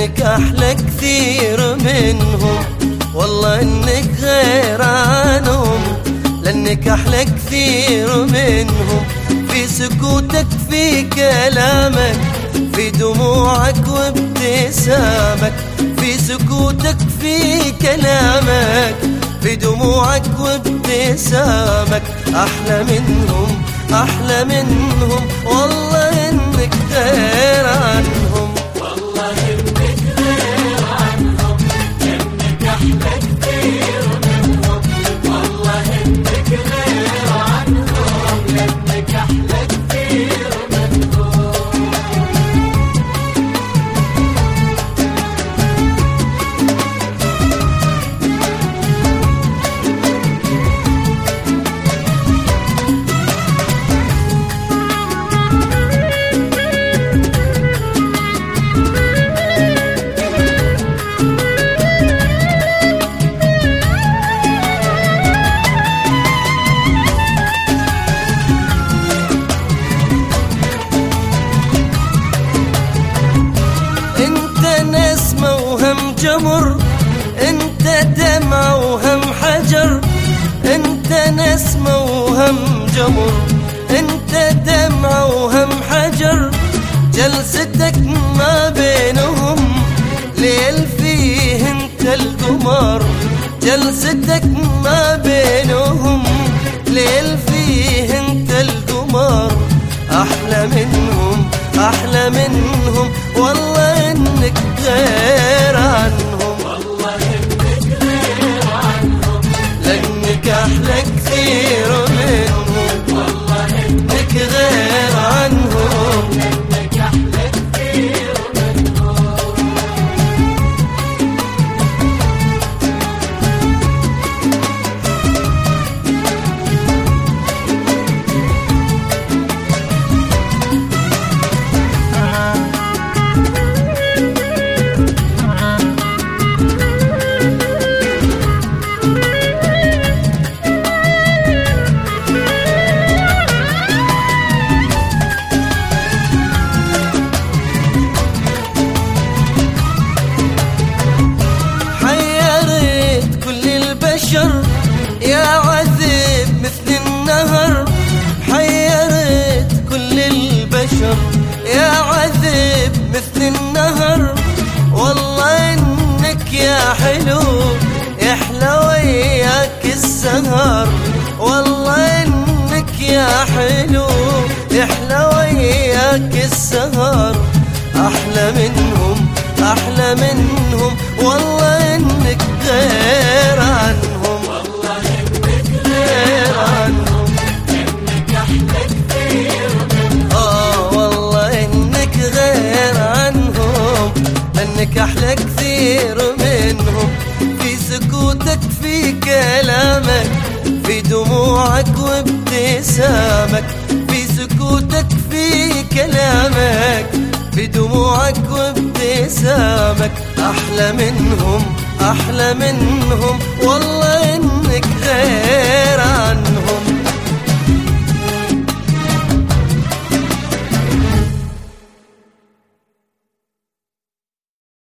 لأنك أحلى كثير منهم، والله إنك غير عنهم، لأنك أحلى كثير منهم. في سكوتك، في كلامك، في دموعك وابتسامك، في سكوتك، في كلامك، في دموعك وابتسامك. أحلى منهم، أحلى منهم، والله إنك غير عنهم. والله إنك غير عنهم، إنك أحلى كثير منهم. والله إنك غير عنهم، إنك أحلى كثير منهم. جمر انت دمع وهم حجر، انت نسمة وهم جمر، انت دمع وهم حجر. جلستك ما بينهم ليل فيه انت القمر، جلستك ما بينهم ليل فيه انت القمر. احلى منهم، احلى منهم، والله انك غير عنهم. والله إنك غير عنهم، لأنك أحلى كثير منهم، والله إنك غير عنهم. إنك أحلى كثير منهم. يا عذب مثل النهر، حيرت كل البشر. يا عذب مثل النهر، والله انك يا حلو يحلى وياك السهر. والله انك يا حلو يحلى وياك السهر. احلى منهم، احلى منهم، والله انك غير عنهم. والله إنك غير عنهم، إنك أحلى كثير منهم. والله انك غير عنهم، انك احلى كثير منهم. في سكوتك، في كلامك، في دموعك وابتسامك، في سكوتك، في كلامك، في دموعك وابتسامك. احلى منهم، احلى منهم، والله انك غير